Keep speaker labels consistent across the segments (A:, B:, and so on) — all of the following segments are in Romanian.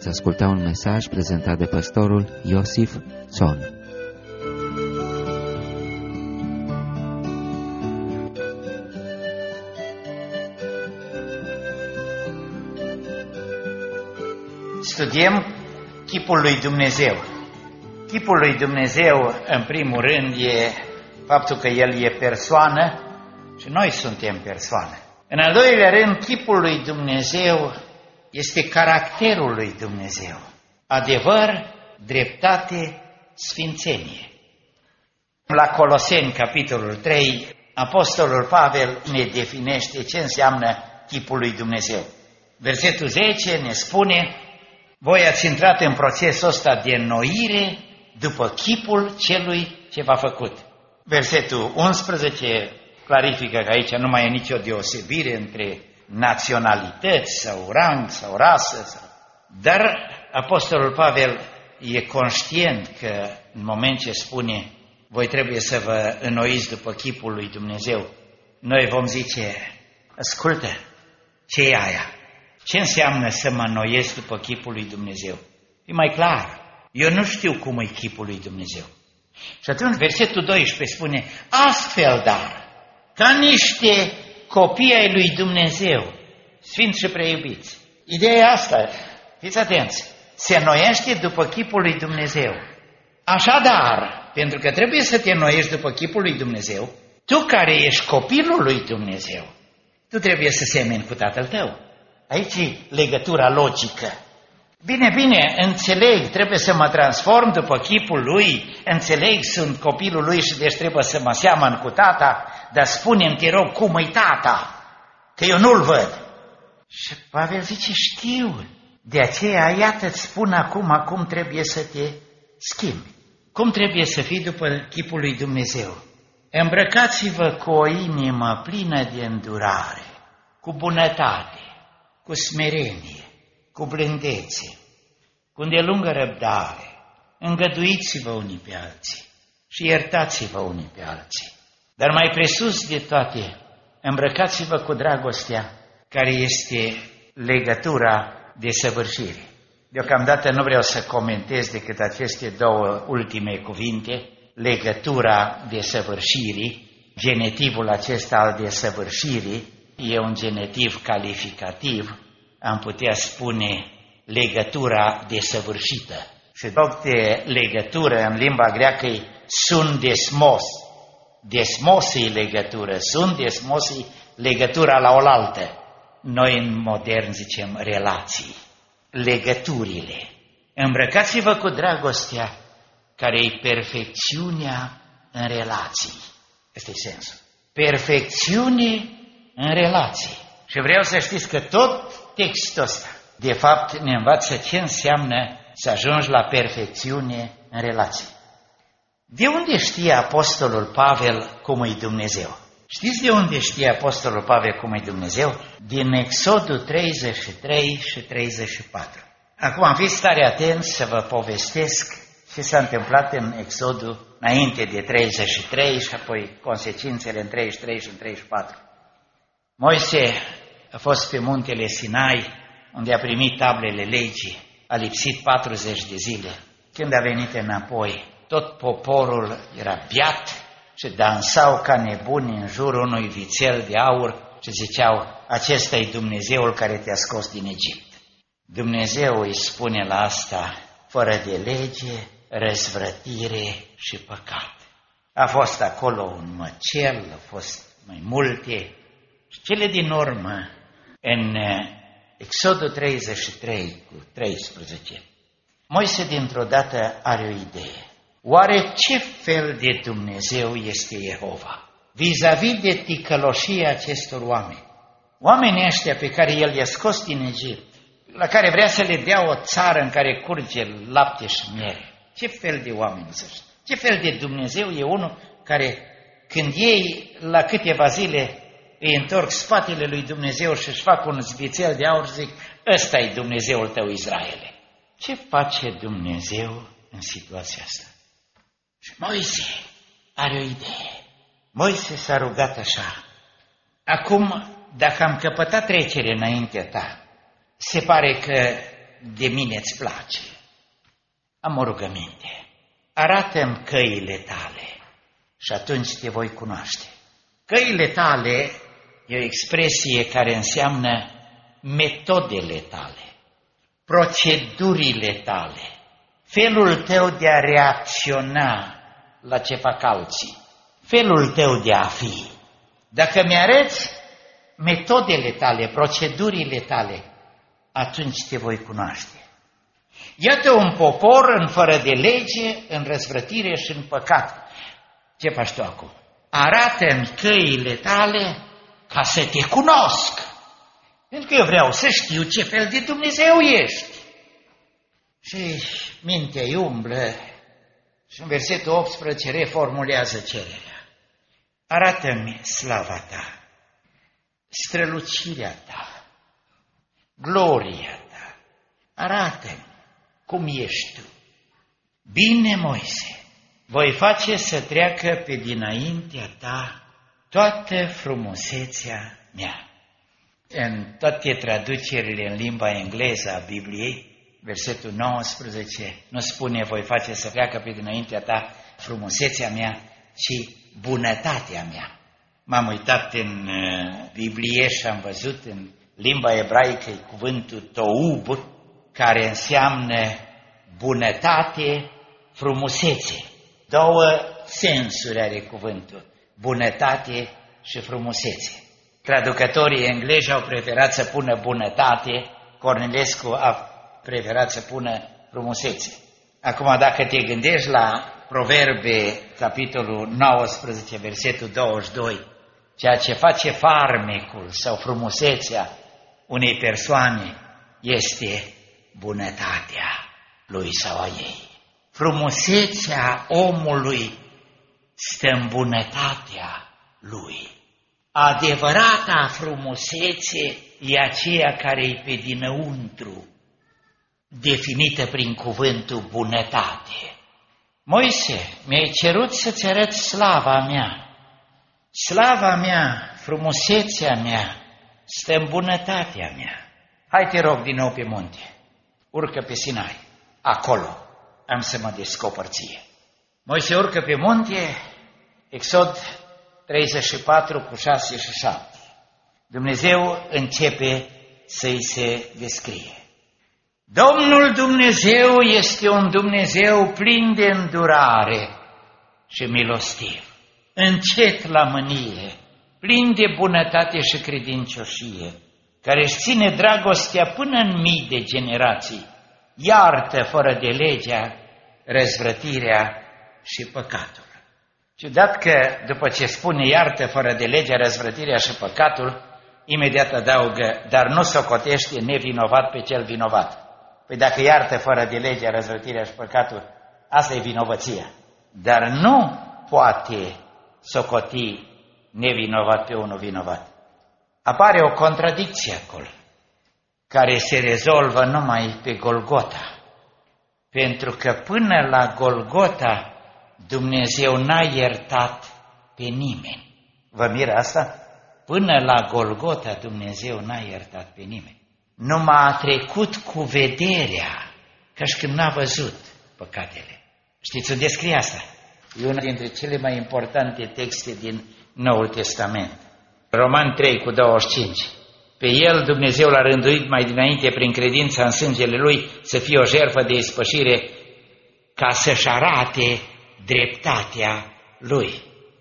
A: asculta un mesaj prezentat de pastorul Iosif Țon.
B: Studiem chipul lui Dumnezeu. Chipul lui Dumnezeu, în primul rând, e faptul că El e persoană și noi suntem persoane. În al doilea rând, chipul lui Dumnezeu este caracterul lui Dumnezeu. Adevăr, dreptate, sfințenie. La Coloseni, capitolul 3, Apostolul Pavel ne definește ce înseamnă chipul lui Dumnezeu. Versetul 10 ne spune: voi ați intrat în procesul ăsta de înnoire după chipul celui ce v-a făcut. Versetul 11 clarifică că aici nu mai e nicio deosebire între naționalități sau rang sau rasă. Dar Apostolul Pavel e conștient că în moment ce spune voi trebuie să vă înnoiți după chipul lui Dumnezeu, noi vom zice: ascultă, ce e aia? Ce înseamnă să mă înnoiesc după chipul lui Dumnezeu? E mai clar. Eu nu știu cum e chipul lui Dumnezeu. Și atunci versetul 12 spune: astfel, dar, ca niște copii ai lui Dumnezeu, sfinți și preiubiți. Ideea e asta, fiți atenți, se înnoiește după chipul lui Dumnezeu. Așadar, pentru că trebuie să te înnoiești după chipul lui Dumnezeu, tu care ești copilul lui Dumnezeu, tu trebuie să semeni cu tatăl tău. Aici e legătura logică. Bine, înțeleg, trebuie să mă transform după chipul lui, înțeleg, sunt copilul lui și deci trebuie să mă seamăn cu tata, dar spune-mi, te rog, cum e tata, că eu nu-l văd. Și Pavel zice: știu, de aceea iată-ți spun acum trebuie să te schimbi. Cum trebuie să fii după chipul lui Dumnezeu? Îmbrăcați-vă cu o inimă plină de îndurare, cu bunătate, cu smerenie, cu blândețe, cu îndelungă răbdare, îngăduiți-vă unii pe alții și iertați-vă unii pe alții. Dar mai presus de toate, îmbrăcați-vă cu dragostea, care este legătura de săvârșire. Deocamdată nu vreau să comentez decât aceste două ultime cuvinte, legătura de săvârșire. Genitivul acesta al desăvârșirii e un genitiv calificativ, am putea spune legătura desăvârșită. Și tot de legătură în limba greacă e sundesmos. Desmos e legătură, sundesmos e legătura la oaltă. Noi în modern zicem relații, legăturile. Îmbrăcați-vă cu dragostea, care e perfecțiunea în relații. Ăsta e sensul. Perfecțiune în relații. Și vreau să știți că tot textul ăsta, de fapt, ne învață ce înseamnă să ajungi la perfecțiune în relații. De unde știe Apostolul Pavel cum e Dumnezeu? Știți de unde știe Apostolul Pavel cum e Dumnezeu? Din Exodul 33 și 34. Acum am fost tare atenți să vă povestesc ce s-a întâmplat în Exodul înainte de 33 și apoi consecințele în 33 și în 34. Moise a fost pe muntele Sinai, unde a primit tablele legii, a lipsit 40 de zile. Când a venit înapoi, tot poporul era beat și dansau ca nebuni în jurul unui vițel de aur și ziceau: acesta e Dumnezeul care te-a scos din Egipt. Dumnezeu îi spune la asta: fără de lege, răzvrătire și păcat. A fost acolo un măcel, a fost mai multe. Și cele din urmă, în Exodul 33 cu 13, Moise dintr-o dată are o idee. Oare ce fel de Dumnezeu este Jehova vis-a-vis de ticăloșia acestor oameni? Oamenii ăștia pe care El i-a scos din Egipt, la care vrea să le dea o țară în care curge lapte și miere. Ce fel de oameni sunt ăștia? Ce fel de Dumnezeu e unul care, când ei la câteva zile îi întorc spatele lui Dumnezeu și își fac un zbițel de aur și zic: ăsta e Dumnezeul tău, Israele. Ce face Dumnezeu în situația asta? Și Moise are o idee. Moise s-a rugat așa: acum, dacă am căpătat trecere înaintea ta, se pare că de mine îți place. Am o rugăminte. Arată-mi căile tale și atunci te voi cunoaște. Căile tale e o expresie care înseamnă metodele tale, procedurile tale, felul tău de a reacționa la ce fac alții, felul tău de a fi. Dacă mi-arăți metodele tale, procedurile tale, atunci te voi cunoaște. Iată un popor în fără de lege, în răzvrătire și în păcat. Ce faci tu acum? Arată-mi căile tale ca să te cunosc. Pentru că eu vreau să știu ce fel de Dumnezeu ești. Și mintea îi umblă și în versetul 18 reformulează cererea. Arată-mi slava ta, strălucirea ta, gloria ta. Arată-mi cum ești tu. Bine, Moise, voi face să treacă pe dinaintea ta toată frumusețea mea. În toate traducerile în limba engleză a Bibliei, versetul 19 nu spune voi face să treacă pe dinaintea ta frumusețea mea, ci bunătatea mea. M-am uitat în Biblie și am văzut în limba ebraică cuvântul toub, care înseamnă bunătate, frumusețe. Două sensuri are cuvântul, bunătate și frumusețe. Traducătorii englezi au preferat să pună bunătate, Cornilescu a preferat să pună frumusețe. Acum, dacă te gândești la Proverbe, capitolul 19, versetul 22, ceea ce face farmecul sau frumusețea unei persoane este bunătatea lui sau a ei. Frumusețea omului stă în bunătatea lui. Adevărata frumusețe e aceea care e pe dinăuntru, definită prin cuvântul bunătate. Moise, mi-ai cerut să-ți arăt slava mea. Slava mea, frumusețea mea, stă în bunătatea mea. Hai te rog din nou pe munte, urcă pe Sinai, acolo am să mă descoper ție. Moise urcă pe munte, Exod 34 cu 6 și 7. Dumnezeu începe să-i se descrie. Domnul Dumnezeu este un Dumnezeu plin de îndurare și milostiv, încet la mânie, plin de bunătate și credincioșie, care își ține dragostea până în mii de generații, iartă fără de legea, răzvrătirea și păcatul. Ciudat că după ce spune iartă fără de legea, răzvrătirea și păcatul, imediat adaugă, dar nu socotește nevinovat pe cel vinovat. Păi dacă iartă fără de legea, răzvrătirea și păcatul, asta e vinovăția. Dar nu poate socoti nevinovat pe unul vinovat. Apare o contradicție acolo, care se rezolvă numai pe Golgota. Pentru că până la Golgota Dumnezeu n-a iertat pe nimeni. Vă miră asta? Până la Golgota Dumnezeu n-a iertat pe nimeni. Numai a trecut cu vederea, ca și când n-a văzut păcatele. Știți unde scrie asta? E una dintre cele mai importante texte din Noul Testament. Roman 3 cu 25. Pe el Dumnezeu l-a rânduit mai dinainte prin credința în sângele lui să fie o jertfă de ispășire ca să-și arate dreptatea lui.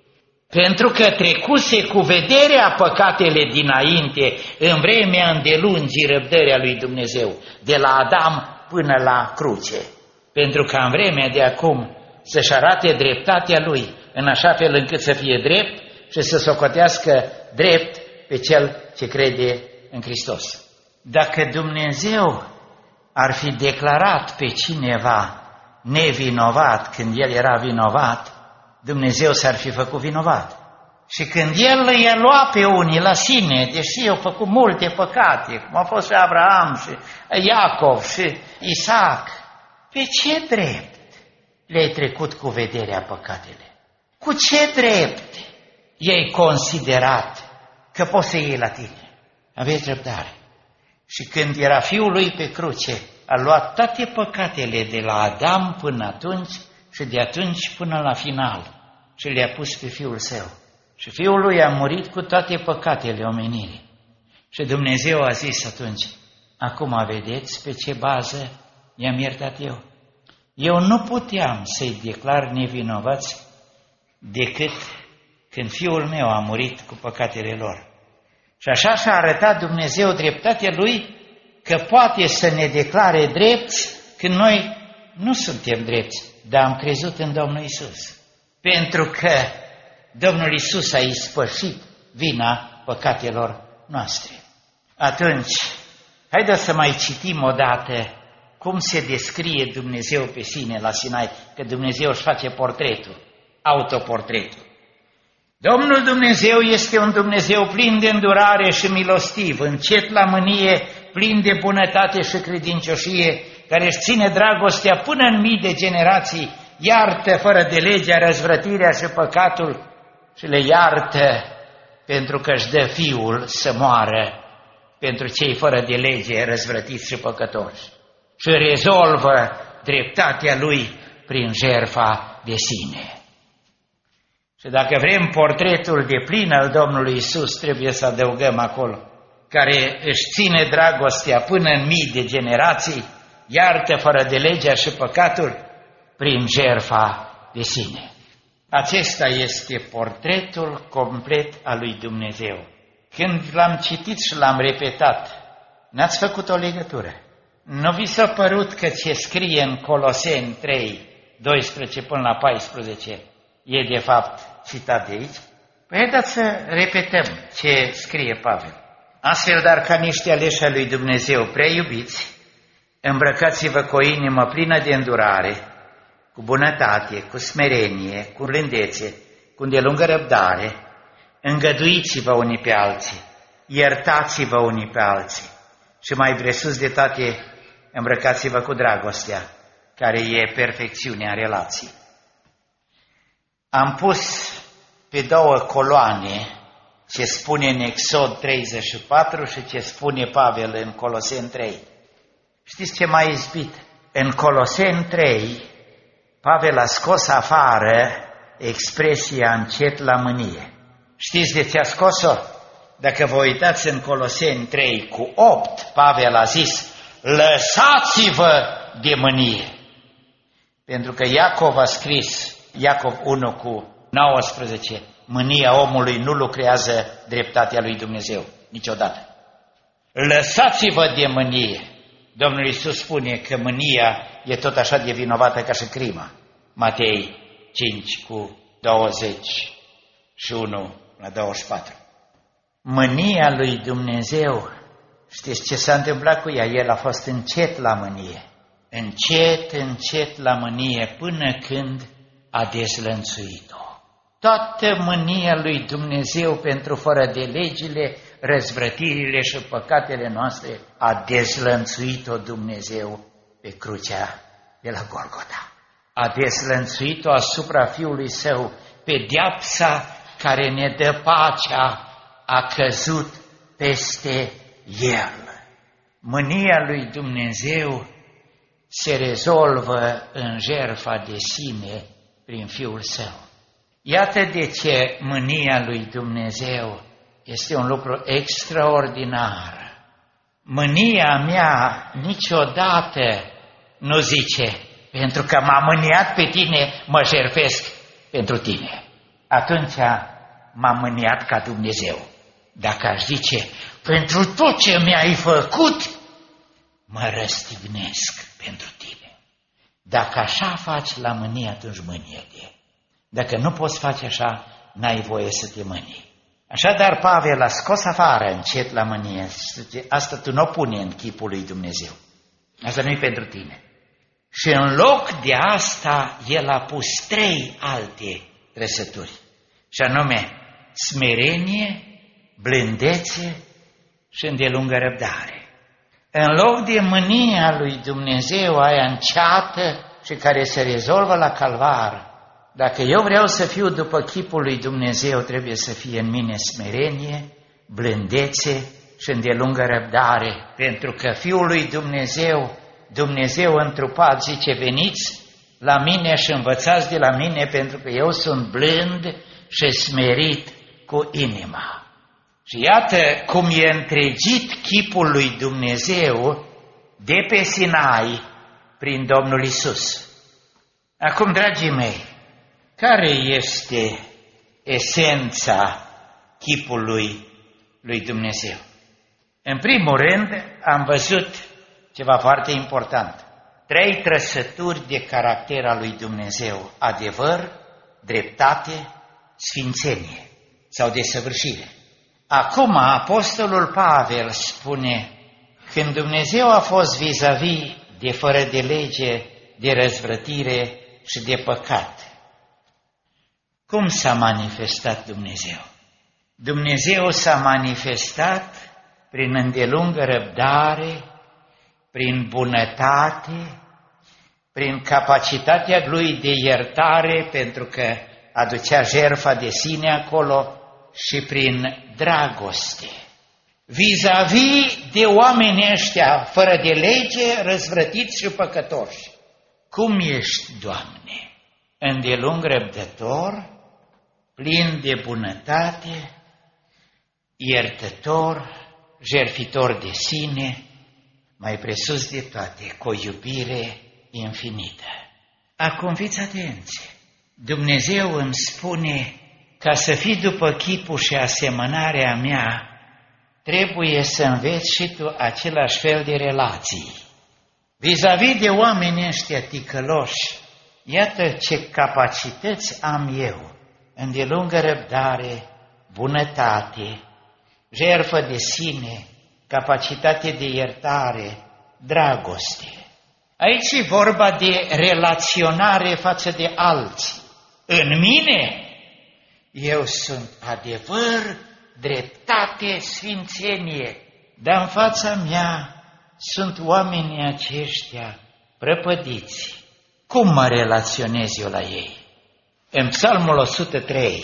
B: Pentru că trecuse cu vederea păcatele dinainte în vremea îndelungii răbdării a lui Dumnezeu, de la Adam până la cruce. Pentru că în vremea de acum să-și arate dreptatea lui, în așa fel încât să fie drept și să socotească drept pe cel ce crede în Hristos. Dacă Dumnezeu ar fi declarat pe cineva nevinovat când el era vinovat, Dumnezeu s-ar fi făcut vinovat. Și când el i-a luat pe unii la sine, deși au făcut multe păcate, cum a fost și Abraham și Iacov și Isaac, pe ce drept le-ai trecut cu vederea păcatele? Cu ce drept i-ai considerat că poți să iei la tine? Aveți răbdare. Și când era Fiul lui pe cruce, a luat toate păcatele de la Adam până atunci și de atunci până la final și le-a pus pe Fiul Său. Și Fiul Lui a murit cu toate păcatele omenirii. Și Dumnezeu a zis atunci, acum vedeți pe ce bază i-am iertat eu. Eu nu puteam să-i declar nevinovați decât când Fiul meu a murit cu păcatele lor. Și așa și-a arătat Dumnezeu dreptatea Lui că poate să ne declare drepți când noi nu suntem drepți, dar am crezut în Domnul Iisus. Pentru că Domnul Iisus a ispășit vina păcatelor noastre. Atunci, haideți să mai citim o dată cum se descrie Dumnezeu pe sine la Sinai, că Dumnezeu își face portretul, autoportretul. Domnul Dumnezeu este un Dumnezeu plin de îndurare și milostiv, încet la mânie, plin de bunătate și credincioșie, care își ține dragostea până în mii de generații, iartă fără de legea, răzvrătirea și păcatul și le iartă pentru că își dă Fiul să moară pentru cei fără de lege, răzvrătiți și păcătoși. Și rezolvă dreptatea Lui prin jertfa de sine. Și dacă vrem portretul de plin al Domnului Iisus, trebuie să adăugăm acolo, care își ține dragostea până în mii de generații, iartă fără de legea și păcatul prin jertfa de sine. Acesta este portretul complet al lui Dumnezeu. Când l-am citit și l-am repetat, n-ați făcut o legătură. Nu vi s-a părut că ce scrie în Coloseni 3, 12 până la 14 e de fapt citat de aici? Păi haideți să repetăm ce scrie Pavel. Astfel, dar ca niște aleși ai lui Dumnezeu prea iubiți, îmbrăcați-vă cu o inimă plină de îndurare, cu bunătate, cu smerenie, cu rândețe, cu îndelungă răbdare, îngăduiți-vă unii pe alții, iertați-vă unii pe alții și mai presus de toate, îmbrăcați-vă cu dragostea, care e perfecțiunea relației. Am pus pe două coloane ce spune în Exod 34 și ce spune Pavel în Coloseni 3. Știți ce m-a izbit? În Coloseni 3, Pavel a scos afară expresia încet la mânie. Știți de ce a scos-o? Dacă vă uitați în Coloseni 3 cu 8, Pavel a zis, lăsați-vă de mânie. Pentru că Iacov a scris, Iacov 1 cu 19, mânia omului nu lucrează dreptatea lui Dumnezeu, niciodată. Lăsați-vă de mânie. Domnul Iisus spune că mânia e tot așa de vinovată ca și crima. Matei 5 cu 21 la 24. Mânia lui Dumnezeu, știți ce s-a întâmplat cu ea? El a fost încet la mânie. Încet, încet la mânie până când a dezlănțuit-o. Toată mânia lui Dumnezeu pentru fără de legile, răzvrătirile și păcatele noastre a dezlănțuit-o Dumnezeu pe crucea de la Golgota. A dezlănțuit-o asupra Fiului Său, pedeapsa care ne dă pacea a căzut peste El. Mânia lui Dumnezeu se rezolvă în jertfa de sine prin Fiul Său. Iată de ce mânia lui Dumnezeu este un lucru extraordinar. Mânia mea niciodată nu zice, pentru că m-a mâniat pe tine, mă jertfesc pentru tine. Atunci m-a mâniat ca Dumnezeu. Dacă aș zice, pentru tot ce mi-ai făcut, mă răstignesc pentru tine. Dacă așa faci la mânie, atunci mânie-te. Dacă nu poți face așa, n-ai voie să te mânii. Așadar, Pavel a scos afară încet la mânie. Asta tu nu o pune în chipul lui Dumnezeu. Asta nu-i pentru tine. Și în loc de asta, el a pus 3 alte trăsături. Și anume, smerenie, blândețe și îndelungă răbdare. În loc de mânia lui Dumnezeu aia înceată și care se rezolvă la calvar, dacă eu vreau să fiu după chipul lui Dumnezeu, trebuie să fie în mine smerenie, blândețe și îndelungă răbdare, pentru că Fiul lui Dumnezeu Dumnezeu întrupat zice, veniți la mine și învățați de la mine, pentru că eu sunt blând și smerit cu inima. Și iată cum e întregit chipul lui Dumnezeu de pe Sinai prin Domnul Iisus. Acum, dragii mei, care este esența chipului lui Dumnezeu? În primul rând, am văzut ceva foarte important. 3 trăsături de caracter al lui Dumnezeu: adevăr, dreptate, sfințenie sau desăvârșire. Acum, apostolul Pavel spune, când Dumnezeu a fost vis-a-vis de fără de lege, de răzvrătire și de păcat, cum s-a manifestat Dumnezeu? Dumnezeu s-a manifestat prin îndelungă răbdare, prin bunătate, prin capacitatea lui de iertare, pentru că aducea jertfa de sine acolo, și prin dragoste. Vis-a-vis de oamenii ăștia fără de lege, răzvrătiți și păcătoși. Cum ești, Doamne? Îndelung răbdător, plin de bunătate, iertător, jertfitor de sine, mai presus de toate, cu o iubire infinită. Acum fiți atenți, Dumnezeu îmi spune, ca să fii după chipul și asemănarea mea, trebuie să înveți și tu același fel de relații. Vis-a-vis de oamenii ăștia ticăloși, iată ce capacități am eu: îndelungă răbdare, bunătate, jertfă de sine, capacitate de iertare, dragoste. Aici e vorba de relaționare față de alții. În mine, eu sunt adevăr, dreptate, sfințenie, dar în fața mea sunt oamenii aceștia prăpădiți. Cum mă relaționez eu la ei? În Psalmul 103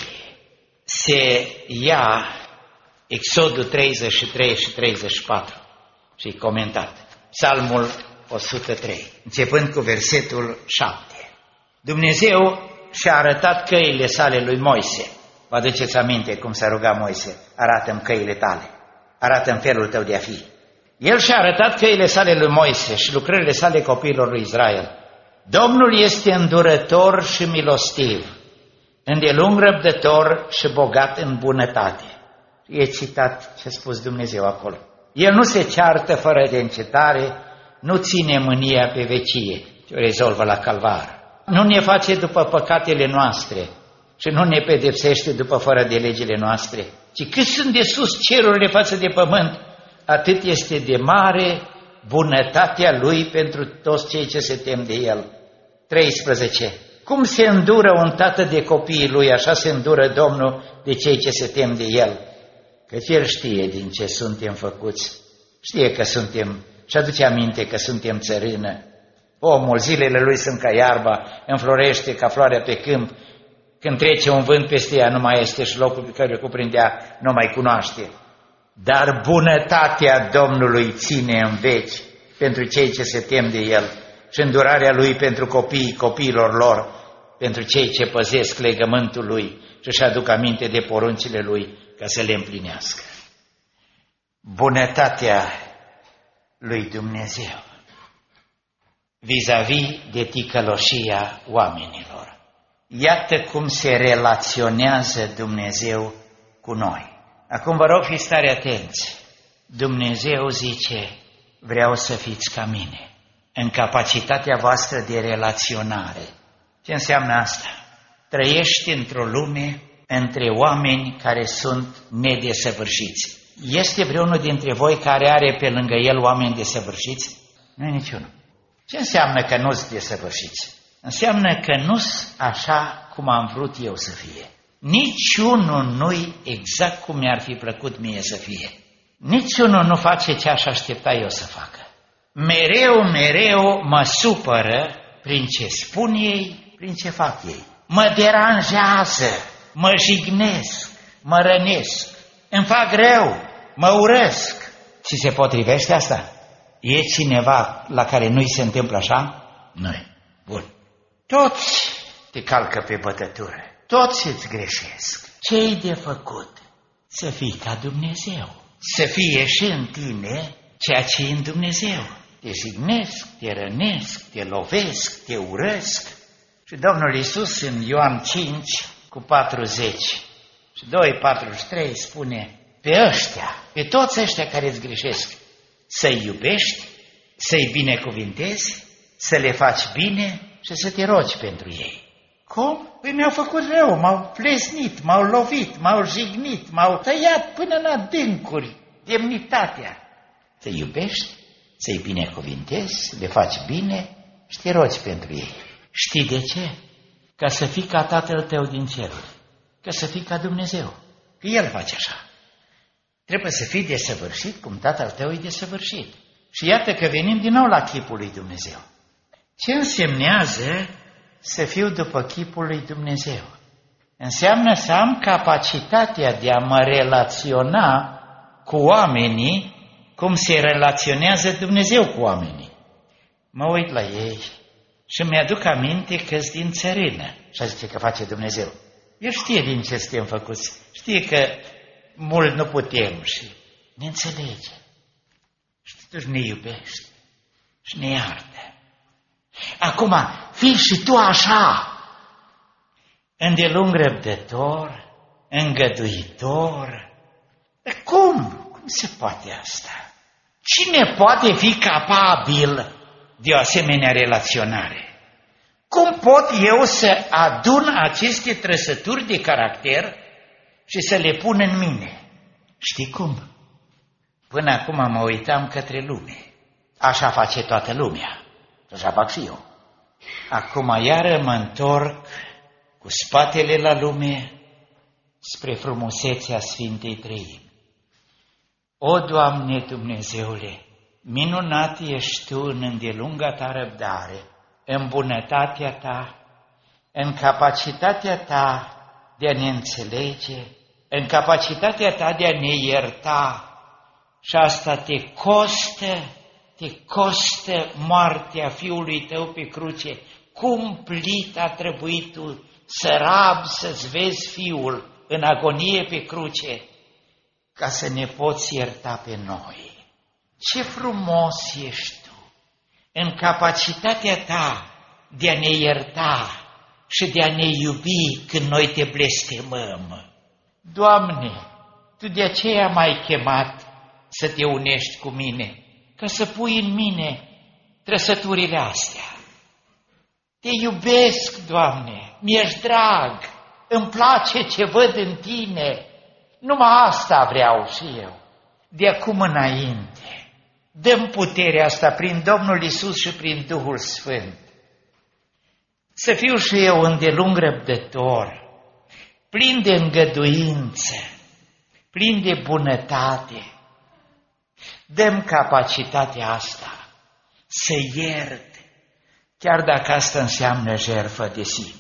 B: se ia Exodul 33 și 34 și e comentat. Psalmul 103, începând cu versetul 7. Dumnezeu și-a arătat căile sale lui Moise. Vă aduceți aminte cum s-a rugat Moise? Arată-mi căile tale, arată-mi felul tău de a fi. El și-a arătat căile sale lui Moise și lucrările sale copiilor lui Israel. Domnul este îndurător și milostiv, îndelung răbdător și bogat în bunătate. E citat ce a spus Dumnezeu acolo. El nu se ceartă fără de încetare, nu ține mânia pe vecie, ci o rezolvă la calvar. Nu ne face după păcatele noastre și nu ne pedepsește după fără de legile noastre, ci cât sunt de sus cerurile față de pământ, atât este de mare bunătatea Lui pentru toți cei ce se tem de El. 13. Cum se îndură un tată de copiii lui, așa se îndură Domnul de cei ce se tem de El. Căci El știe din ce suntem făcuți, știe că suntem, și aduce aminte că suntem țărână. Omul, zilele lui sunt ca iarba, înflorește ca floarea pe câmp, când trece un vânt peste ea nu mai este și locul pe care îl cuprindea nu mai cunoaște. Dar bunătatea Domnului ține în veci pentru cei ce se tem de El și îndurarea Lui pentru copiii copiilor lor, pentru cei ce păzesc legământul Lui și își aduc aminte de poruncile Lui ca să le împlinească. Bunătatea lui Dumnezeu vis-a-vis de ticăloșia oamenilor. Iată cum se relaționează Dumnezeu cu noi. Acum vă rog, fiți tare atenți. Dumnezeu zice, vreau să fiți ca mine, în capacitatea voastră de relaționare. Ce înseamnă asta? Trăiești într-o lume între oameni care sunt nedesăvârșiți. Este vreunul dintre voi care are pe lângă el oameni desăvârșiți? Nu e niciunul. Ce înseamnă că nu sunt desăvârșiți? Înseamnă că nu sunt așa cum am vrut eu să fie. Niciunul nu-i exact cum mi-ar fi plăcut mie să fie. Niciunul nu face ce aș aștepta eu să facă. Mereu mă supără prin ce spun ei, prin ce fac ei. Mă deranjează, mă jignesc, mă rănesc, îmi fac rău, mă urăsc. Și se potrivește asta? E cineva la care nu-i se întâmplă așa? Nu-i. Bun. Toți te calcă pe bătătură. Toți îți greșesc. Ce-i de făcut? Să fii ca Dumnezeu. Să fie și în tine ceea ce e în Dumnezeu. Te jignesc, te rănesc, te lovesc, te urăsc. Și Domnul Iisus în Ioan 5:40 și 2:43 spune: pe ăștia, pe toți ăștia care îți greșesc, să-i iubești, să-i binecuvintezi, să le faci bine și să te rogi pentru ei. Cum? Păi mi-au făcut rău, m-au plesnit, m-au lovit, m-au jignit, m-au tăiat până în adâncuri demnitatea. Să-i iubești, să-i binecuvintezi, să le faci bine și te rogi pentru ei. Știi de ce? Ca să fii ca Tatăl tău din ceruri, ca să fii ca Dumnezeu, că El face așa. Trebuie să fii desăvârșit cum Tatăl tău e desăvârșit. Și iată că venim din nou la chipul lui Dumnezeu. Ce însemnează să fiu după chipul lui Dumnezeu? Înseamnă să am capacitatea de a mă relaționa cu oamenii cum se relaționează Dumnezeu cu oamenii. Mă uit la ei și mi-aduc aminte că-s din țărână. Și zice că face Dumnezeu. El știe din ce suntem făcuți. Știe că mult nu putem și ne înțelege. Și totuși ne iubește și ne iartă. Acum, fii și tu așa, îndelung răbdător, îngăduitor. Dar cum? Cum se poate asta? Cine poate fi capabil de o asemenea relaționare? Cum pot eu să adun aceste trăsături de caracter și să le pun în mine? Știi cum? Până acum mă uitam către lume. Așa face toată lumea. Așa fac și eu. Acum iară mă întorc cu spatele la lume spre frumusețea Sfintei Treimi. O, Doamne Dumnezeule, minunat ești Tu în îndelunga Ta răbdare, în bunătatea Ta, în capacitatea Ta de a ne înțelege, în capacitatea Ta de a ne ierta. Și asta te costă moartea Fiului Tău pe cruce. Cumplit a trebuit Tu să rabi, să-ți vezi Fiul în agonie pe cruce, ca să ne poți ierta pe noi. Ce frumos ești Tu în capacitatea Ta de a ne ierta și de a ne iubi când noi Te blestemăm. Doamne, Tu de aceea m-ai chemat să Te unești cu mine, ca să pui în mine trăsăturile astea. Te iubesc, Doamne, mi-ești drag, îmi place ce văd în Tine. Numai asta vreau și eu. De acum înainte, dă-mi puterea asta prin Domnul Iisus și prin Duhul Sfânt. Să fiu și eu îndelung răbdător, plin de îngăduință, plin de bunătate. Dăm capacitatea asta să iert, chiar dacă asta înseamnă jertfă de sine.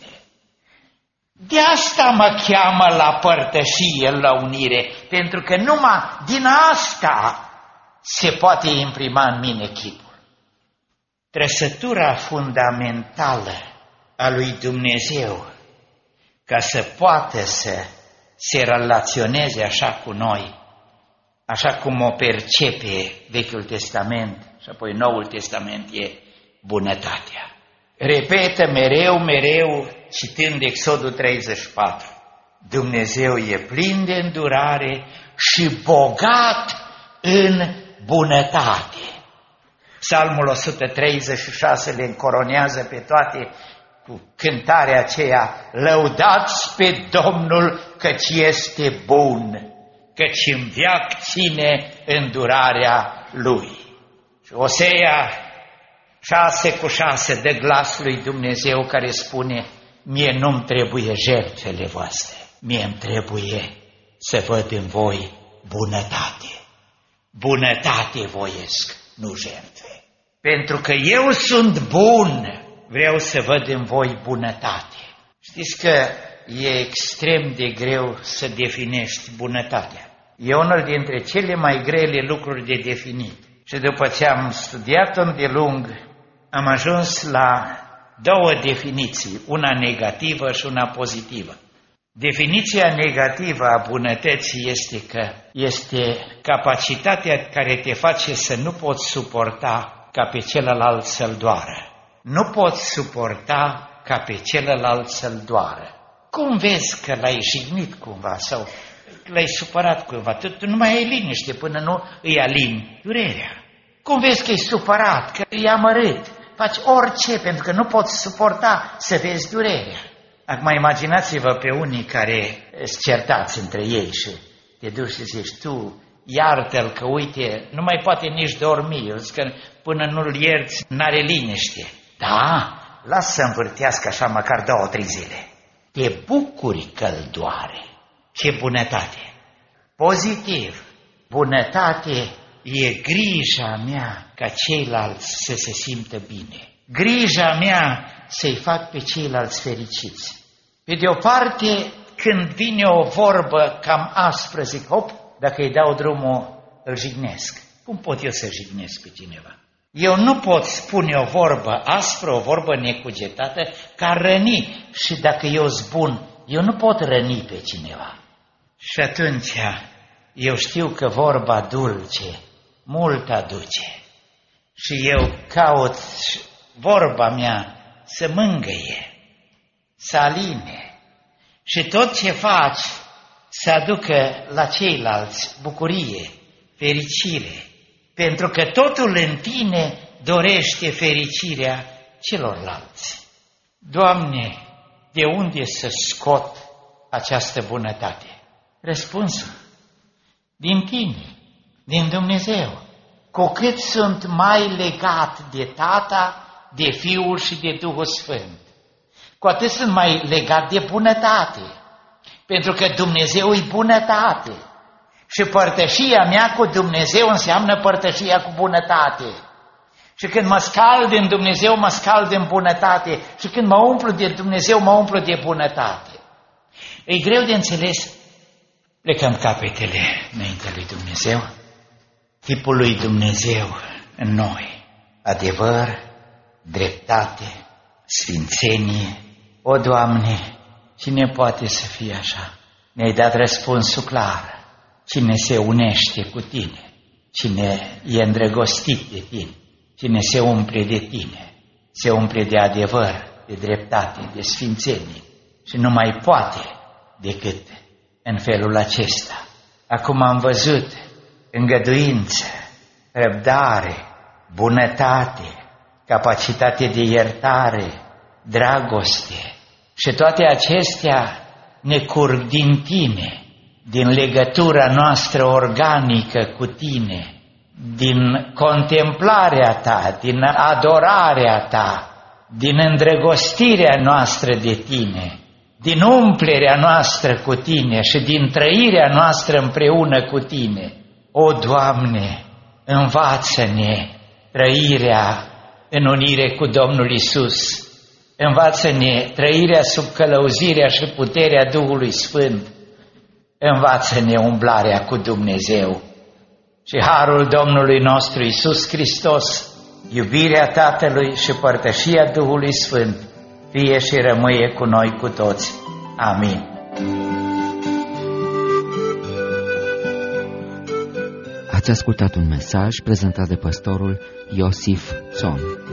B: De asta mă cheamă la părtășie, la unire, pentru că numai din asta se poate imprima în mine chipul. Trăsătura fundamentală a lui Dumnezeu, ca să poată să se relaționeze așa cu noi, așa cum o percepe Vechiul Testament și apoi Noul Testament, e bunătatea. Repetă mereu, citând Exodul 34. Dumnezeu e plin de îndurare și bogat în bunătate. Psalmul 136 le încoronează pe toate cu cântarea aceea: lăudați pe Domnul căci este bun, căci în veac ține îndurarea Lui. Și Osea 6:6 dă glas lui Dumnezeu care spune: mie nu-mi trebuie jertfele voastre, mie îmi trebuie să văd în voi bunătate. Bunătate voiesc, nu jertfe. Pentru că eu sunt bun, vreau să văd în voi bunătate. Știți că e extrem de greu să definești bunătatea. E unul dintre cele mai grele lucruri de definit. Și după ce am studiat-o îndelung, am ajuns la două definiții, una negativă și una pozitivă. Definiția negativă a bunătății este că este capacitatea care te face să nu poți suporta ca pe celălalt să-l doară. Nu poți suporta ca pe celălalt să-l doară. Cum vezi că l-ai jignit cumva sau l-ai supărat cumva? Tu nu mai ai liniște până nu îi alini durerea. Cum vezi că e supărat, că e amărât? Faci orice pentru că nu poți suporta să vezi durerea. Acum imaginați-vă pe unii care îți certați între ei și te duci și zici, tu iartă-l că uite, nu mai poate nici dormi, eu zic că până nu-l ierți n-are liniște. Da, lasă să învârtească așa măcar 2-3 zile. Te bucuri că-l doare. Ce bunătate! Pozitiv, bunătate e grija mea ca ceilalți să se simtă bine. Grija mea să-i fac pe ceilalți fericiți. Pe de o parte, când vine o vorbă cam aspră, zic, hop, dacă îi dau drumul, îl jignesc. Cum pot eu să jignesc pe cineva? Eu nu pot spune o vorbă aspră, o vorbă necugetată, ca răni. Și dacă eu zbun, eu nu pot răni pe cineva. Și atunci, eu știu că vorba dulce mult aduce. Și eu caut vorba mea să mângâie, să aline. Și tot ce faci să aducă la ceilalți bucurie, fericire. Pentru că totul în tine dorește fericirea celorlalți. Doamne, de unde să scot această bunătate? Răspunsul, din tine, din Dumnezeu. Cu cât sunt mai legat de Tata, de Fiul și de Duhul Sfânt, cu atât sunt mai legat de bunătate. Pentru că Dumnezeu e bunătate. Și părtășia mea cu Dumnezeu înseamnă părtășia cu bunătate. Și când mă scald în Dumnezeu, mă scald în bunătate. Și când mă umplu de Dumnezeu, mă umplu de bunătate. E greu de înțeles. Plecăm capetele înaintea lui Dumnezeu. Tipul lui Dumnezeu în noi. Adevăr, dreptate, sfințenie. O, Doamne, cine poate să fie așa? Ne-ai dat răspunsul clar. Cine se unește cu Tine, cine e îndrăgostit de Tine, cine se umple de Tine, se umple de adevăr, de dreptate, de sfințenie și nu mai poate decât în felul acesta. Acum am văzut îngăduință, răbdare, bunătate, capacitate de iertare, dragoste și toate acestea ne curg din Tine, din legătura noastră organică cu Tine, din contemplarea Ta, din adorarea Ta, din îndrăgostirea noastră de Tine, din umplerea noastră cu Tine și din trăirea noastră împreună cu Tine. O, Doamne, învață-ne trăirea în unire cu Domnul Iisus, învață-ne trăirea sub călăuzirea și puterea Duhului Sfânt, învață-ne umblarea cu Dumnezeu. Și harul Domnului nostru Iisus Hristos, iubirea Tatălui și părtășia Duhului Sfânt, fie și rămâie cu noi cu toți. Amin.
A: Ați ascultat un mesaj prezentat de pastorul Iosif Țon.